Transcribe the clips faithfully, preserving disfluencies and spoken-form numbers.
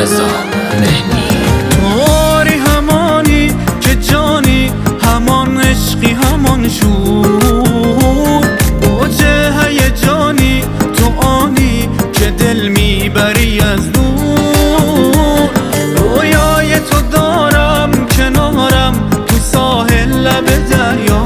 رضا مهنی. تواری همانی که جانی، همان عشقی همان شور، اوجه هیجانی تو آنی که دل میبری از دور. رویای تو دارم کنارم تو ساحل لب دریا،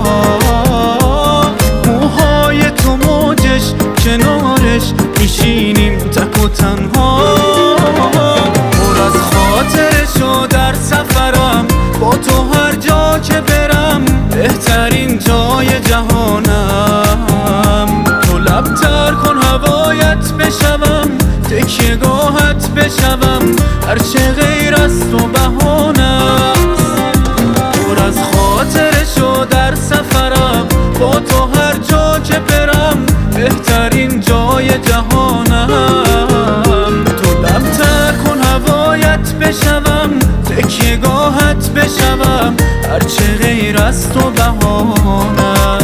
موهای تو موجش کنارش میشینیم تک و تنها. پر از خاطرش و در سفرم با تو هر جا که برم، بهترین جای جهانم. تو لبتر کن هوایت بشوم، تکیه گاهت بشوم، هرچه غیر از تو بهانم. پر از خاطرش و در سفرم با تو هر جا که برم، بهترین جای جهانم. تو لبتر کن هوایت بشوم، تکیه گاهت بشوم، هرچه غیر از تو بهانم.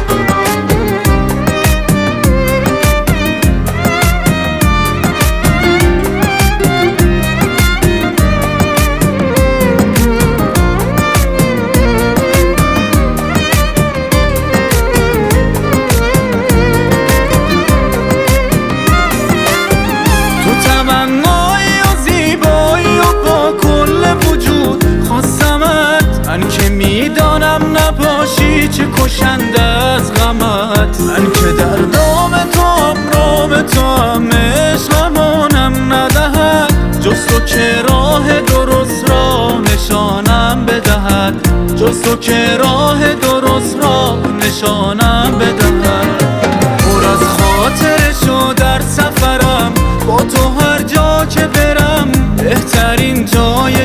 من که میدانم نباشی چه کشنده از غمت، من که در دام تو هم رام تو هم عشقمانم ندهد، جز تو که راه درست را نشانم بدهد، جز تو که راه درست را نشانم بدهد. پر از خاطرش و در سفرم با تو هر جا که برم، بهترین جای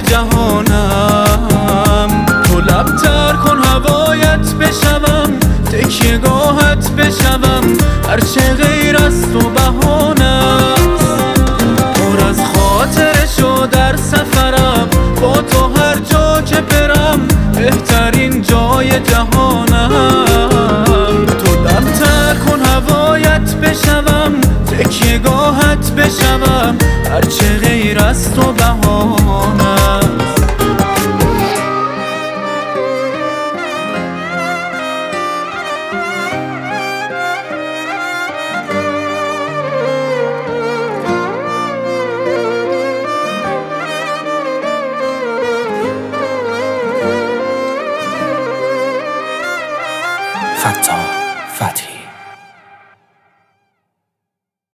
جهانم. لبتر کن هوایت بشوم، تکیه گاهت بشوم، هرچه غیر از تو بهانم. پر از خاطرش و در سفرم با تو هر جا که برم، بهترین جای جهانم. تو لبتر کن هوایت بشوم، تکیه گاهت بشوم، هرچه غیر از تو بهانم. فتاح فتحی.